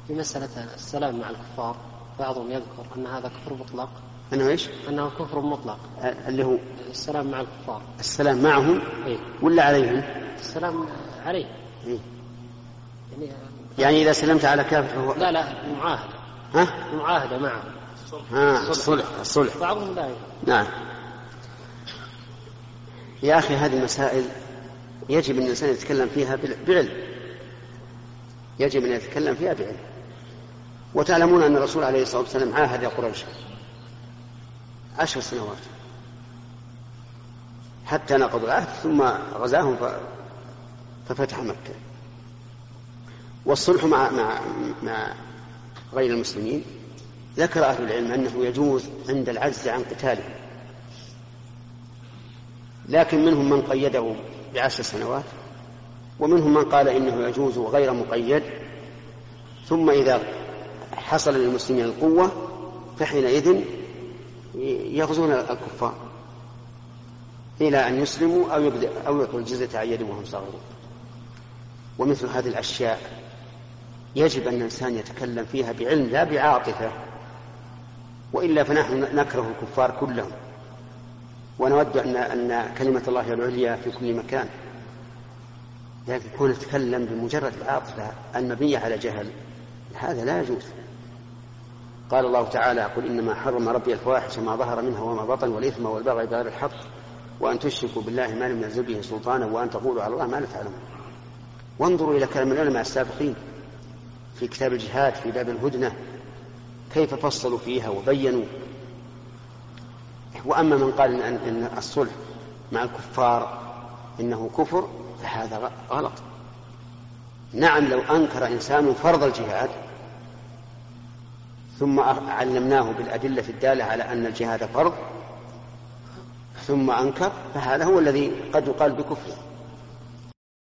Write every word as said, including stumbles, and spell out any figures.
في مسألة السلام مع الكفار بعضهم يذكر أن هذا كفر مطلق. أنه إيش؟ أنه كفر مطلق اللي هو السلام مع الكفار. السلام معهم إيه؟ ولا عليهم؟ السلام عليه. إيه؟ يعني, يعني إذا سلمت على كافر فهو لا لا معاهدة. ها؟ معاهدة معهم. ها الصلح الصلح. بعضهم لا. نعم. يا أخي هذه المسائل يجب أن الإنسان يتكلم فيها بعلم، يجب أن يتكلم فيها بعلم. وتعلمون أن الرسول عليه الصلاة والسلام عاهد قريش عشر سنوات حتى نقضوا العهد ثم غزاهم ففتح مكة. والصلح مع, مع, مع غير المسلمين ذكر أهل العلم أنه يجوز عند العجز عن قتالهم، لكن منهم من قيده بعشر سنوات ومنهم من قال إنه يجوز غير مقيد، ثم إذا حصل للمسلمين القوة فحينئذ يغزون الكفار إلى أن يسلموا أو يبدأ أو يعطوا الجزية عن يد وهم صغيرون. ومثل هذه الأشياء يجب أن الإنسان يتكلم فيها بعلم لا بعاطفة، وإلا فنحن نكره الكفار كلهم ونود أن, أن كلمة الله العليا في كل مكان، لكن كون نتكلم بمجرد العاطفة المبنية على جهل هذا لا يجوز. قال الله تعالى: قل إنما حرم ربي الفواحش ما ظهر منها وما بطن والإثم والبغي بغير الحق وأن تشركوا بالله ما لم ينزل به سلطانا وأن تقولوا على الله ما لا تعلمون. وانظروا إلى كلام العلماء السابقين في كتاب الجهاد في باب الهدنة كيف فصلوا فيها وبينوا. وأما من قال إن, إن الصلح مع الكفار إنه كفر فهذا غلط. نعم، لو أنكر إنسان فرض الجهاد ثم علمناه بالأدلة الدالة على أن الجهاد فرض ثم أنكر فهذا هو الذي قد يقال بكفره.